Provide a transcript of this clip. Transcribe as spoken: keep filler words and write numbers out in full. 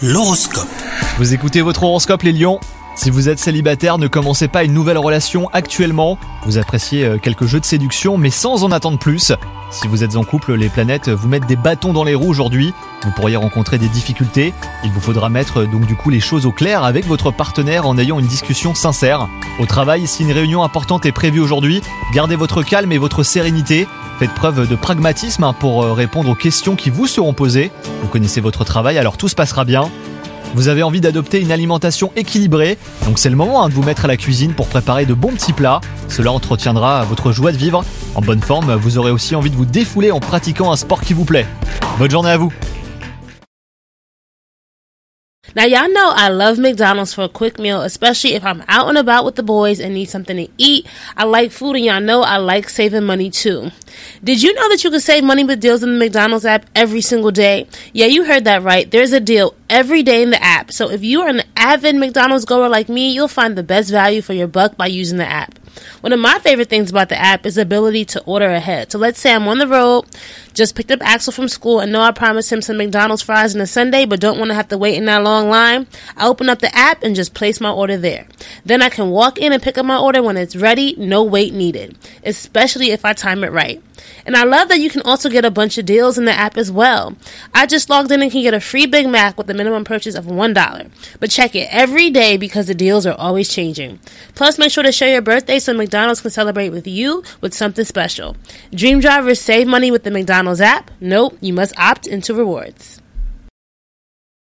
L'horoscope. Vous écoutez votre horoscope les lions. Si vous êtes célibataire, ne commencez pas une nouvelle relation actuellement. Vous appréciez quelques jeux de séduction, mais sans en attendre plus. Si vous êtes en couple, les planètes vous mettent des bâtons dans les roues aujourd'hui. Vous pourriez rencontrer des difficultés. Il vous faudra mettre donc du coup les choses au clair avec votre partenaire en ayant une discussion sincère. Au travail, si une réunion importante est prévue aujourd'hui, gardez votre calme et votre sérénité. Faites preuve de pragmatisme pour répondre aux questions qui vous seront posées. Vous connaissez votre travail, alors tout se passera bien. Vous avez envie d'adopter une alimentation équilibrée, donc c'est le moment hein, de vous mettre à la cuisine pour préparer de bons petits plats. Cela entretiendra votre joie de vivre. En bonne forme, vous aurez aussi envie de vous défouler en pratiquant un sport qui vous plaît. Bonne journée à vous. Now, y'all know I love McDonald's for a quick meal, especially if I'm out and about with the boys and need something to eat. I like food, and y'all know I like saving money too. Did you know that you can save money with deals in the McDonald's app every single day? Yeah, you heard that right. There's a deal every day in the app. So if you're an avid McDonald's goer like me, you'll find the best value for your buck by using the app. One of my favorite things about the app is the ability to order ahead. So let's say I'm on the road, just picked up Axel from school, and know I promised him some McDonald's fries and a sundae, but don't want to have to wait in that long line. I open up the app and just place my order there. Then I can walk in and pick up my order when it's ready, no wait needed, especially if I time it right. And I love that you can also get a bunch of deals in the app as well. I just logged in and can get a free Big Mac with a minimum purchase of one dollar. But check it every day because the deals are always changing. Plus, make sure to share your birthday so McDonald's can celebrate with you with something special. Dream drivers save money with the McDonald's app? Nope, you must opt into rewards.